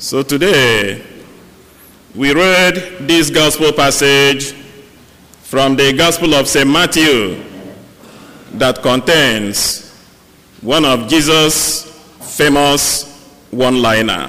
So today, we read this gospel passage from the Gospel of St. Matthew that contains one of Jesus' famous one-liner.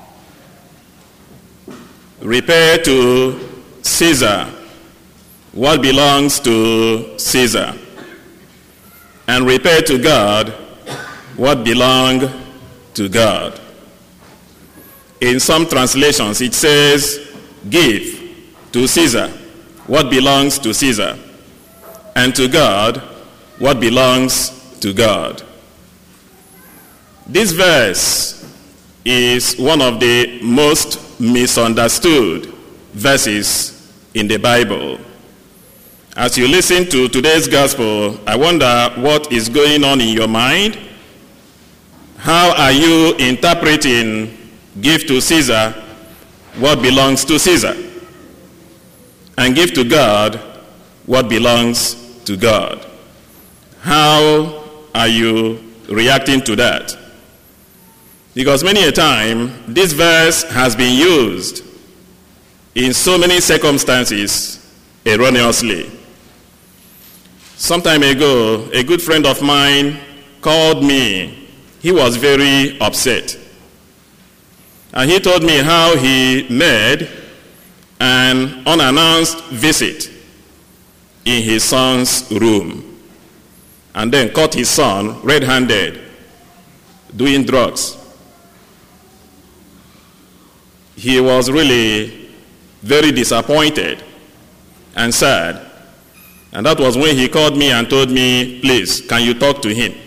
Repay to Caesar what belongs to Caesar, and repay to God what belongs to God. In some translations, it says, give to Caesar what belongs to Caesar, and to God what belongs to God. This verse is one of the most misunderstood verses in the Bible. As you listen to today's gospel, I wonder what is going on in your mind. How are you interpreting give to Caesar what belongs to Caesar, and give to God what belongs to God? How are you reacting to that? Because many a time, this verse has been used in so many circumstances erroneously. Some time ago, a good friend of mine called me. He was very upset. And he told me how he made an unannounced visit in his son's room and then caught his son red-handed doing drugs. He was really very disappointed and sad. And that was when he called me and told me, please, can you talk to him?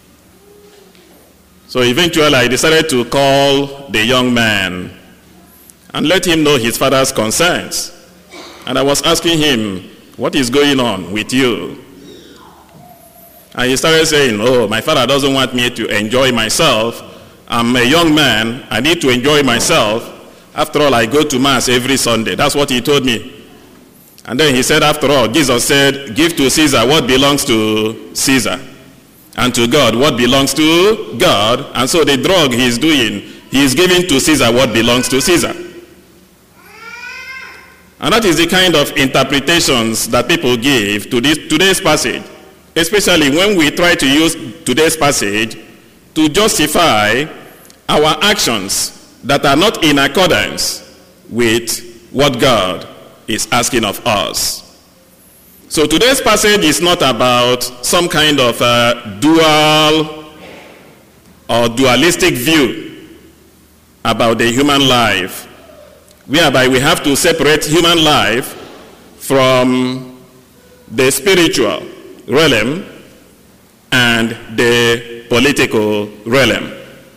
So eventually I decided to call the young man and let him know his father's concerns. And I was asking him, what is going on with you? And he started saying, oh, my father doesn't want me to enjoy myself. I'm a young man. I need to enjoy myself. After all, I go to Mass every Sunday. That's what he told me. And then he said, after all, Jesus said, give to Caesar what belongs to Caesar, and to God what belongs to God. And so the drug he's doing, he's giving to Caesar what belongs to Caesar. And that is the kind of interpretations that people give to today's passage, especially when we try to use today's passage to justify our actions that are not in accordance with what God is asking of us. So today's passage is not about some kind of dual or dualistic view about the human life, whereby we have to separate human life from the spiritual realm and the political realm.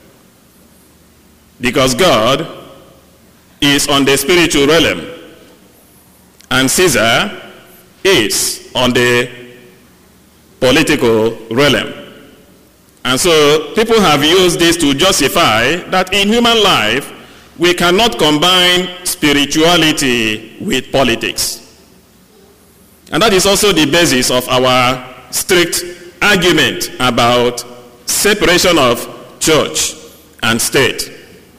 Because God is on the spiritual realm, and Caesar is on the political realm. And so people have used this to justify that in human life we cannot combine spirituality with politics. And that is also the basis of our strict argument about separation of church and state.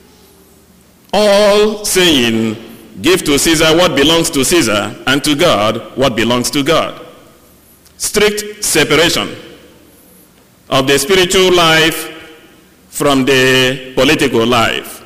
All saying, give to Caesar what belongs to Caesar, and to God what belongs to God. Strict separation of the spiritual life from the political life.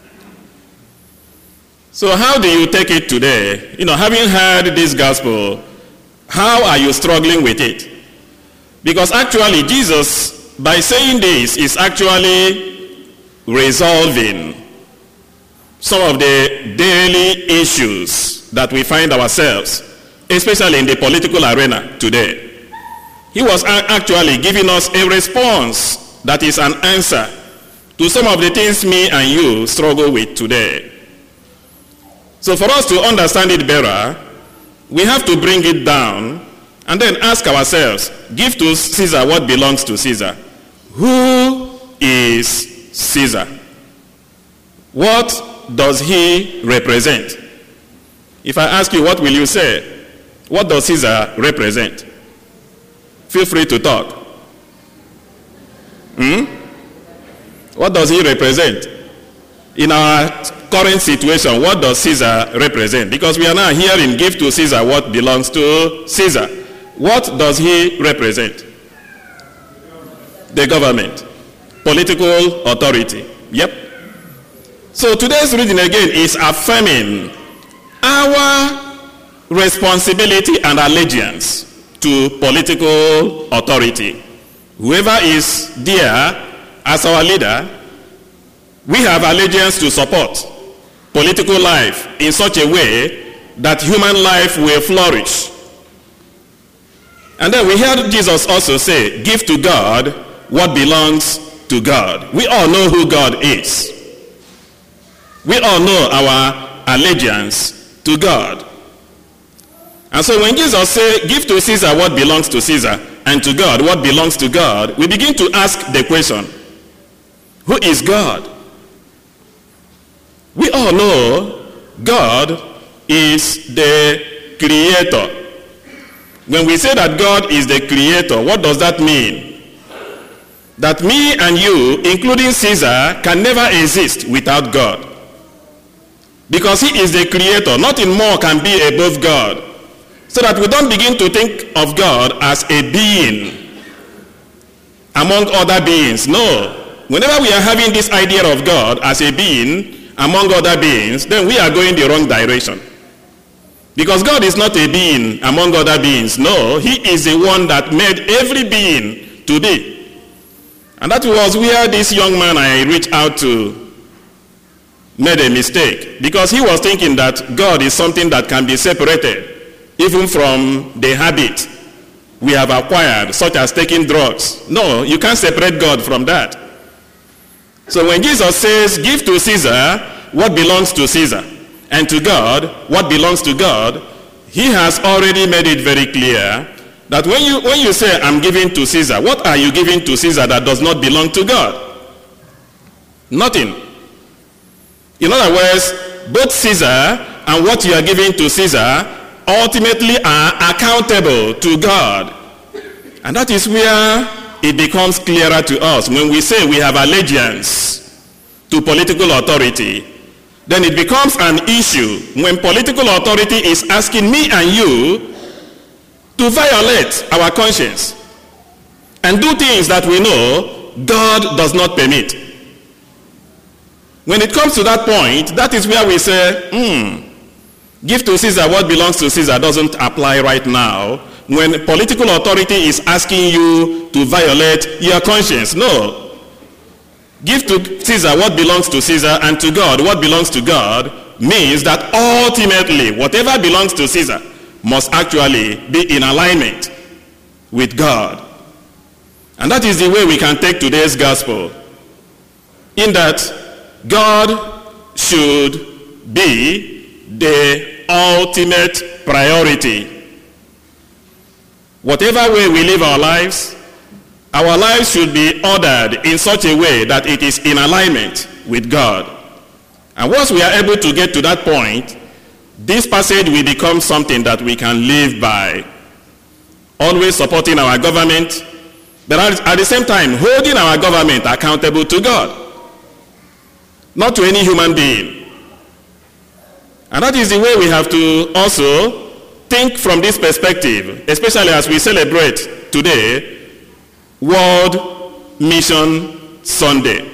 So how do you take it today? Having heard this gospel, how are you struggling with it? Because actually Jesus, by saying this, is actually resolving some of the daily issues that we find ourselves, especially in the political arena today. He was actually giving us a response that is an answer to some of the things me and you struggle with today. So for us to understand it better, we have to bring it down and then ask ourselves, give to Caesar what belongs to Caesar. Who is Caesar? What does he represent? If I ask you, what will you say? What does Caesar represent? Feel free to talk. What does he represent? In our current situation, what does Caesar represent? Because we are now hearing, give to Caesar what belongs to Caesar. What does he represent? The government. Political authority. Yep. So today's reading again is affirming our responsibility and allegiance to political authority. Whoever is there as our leader, we have allegiance to support political life in such a way that human life will flourish. And then we heard Jesus also say, give to God what belongs to God. We all know who God is. We all know our allegiance to God. And so when Jesus said, give to Caesar what belongs to Caesar, and to God what belongs to God, we begin to ask the question, who is God? We all know God is the creator. When we say that God is the creator, what does that mean? That me and you, including Caesar, can never exist without God. Because he is the creator, nothing more can be above God. So that we don't begin to think of God as a being among other beings. No. Whenever we are having this idea of God as a being among other beings, then we are going the wrong direction. Because God is not a being among other beings. No, he is the one that made every being to be. And that was where this young man I reached out to made a mistake, because he was thinking that God is something that can be separated even from the habit we have acquired, such as taking drugs. No, you can't separate God from that. So when Jesus says, give to Caesar what belongs to Caesar, and to God what belongs to God, he has already made it very clear that when you say, I'm giving to Caesar, what are you giving to Caesar that does not belong to God? Nothing. In other words, both Caesar and what you are giving to Caesar ultimately are accountable to God. And that is where it becomes clearer to us. When we say we have allegiance to political authority, then it becomes an issue when political authority is asking me and you to violate our conscience and do things that we know God does not permit. When it comes to that point, that is where we say, give to Caesar what belongs to Caesar doesn't apply right now when political authority is asking you to violate your conscience. No. Give to Caesar what belongs to Caesar, and to God what belongs to God means that ultimately whatever belongs to Caesar must actually be in alignment with God. And that is the way we can take today's gospel, in that God should be the ultimate priority. Whatever way we live our lives should be ordered in such a way that it is in alignment with God. And once we are able to get to that point, this passage will become something that we can live by. Always supporting our government, but at the same time holding our government accountable to God, not to any human being. And that is the way we have to also think from this perspective, especially as we celebrate today World Mission Sunday.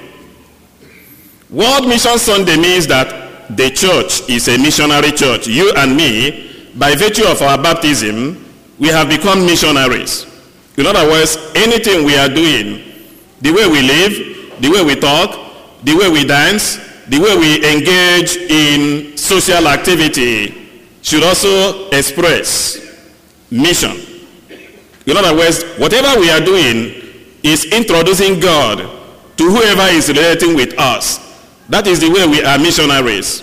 World Mission Sunday means that the church is a missionary church. You and me, by virtue of our baptism, we have become missionaries. In other words, anything we are doing, the way we live, the way we talk, the way we dance, the way we engage in social activity should also express mission. In other words, whatever we are doing is introducing God to whoever is relating with us. That is the way we are missionaries.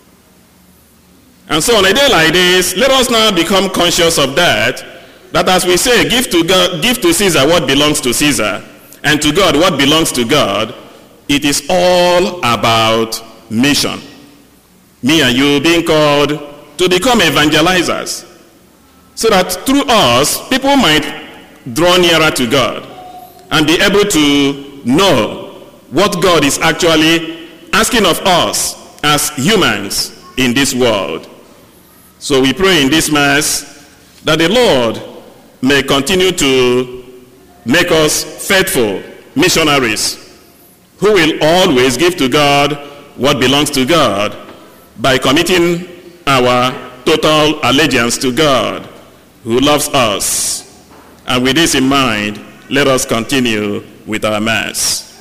And so on a day like this, let us now become conscious of that as we say, give to Caesar what belongs to Caesar, and to God what belongs to God, it is all about mission. Me and you being called to become evangelizers, so that through us, people might draw nearer to God and be able to know what God is actually asking of us as humans in this world. So we pray in this Mass that the Lord may continue to make us faithful missionaries who will always give to God what belongs to God by committing our total allegiance to God, who loves us. And with this in mind, let us continue with our Mass.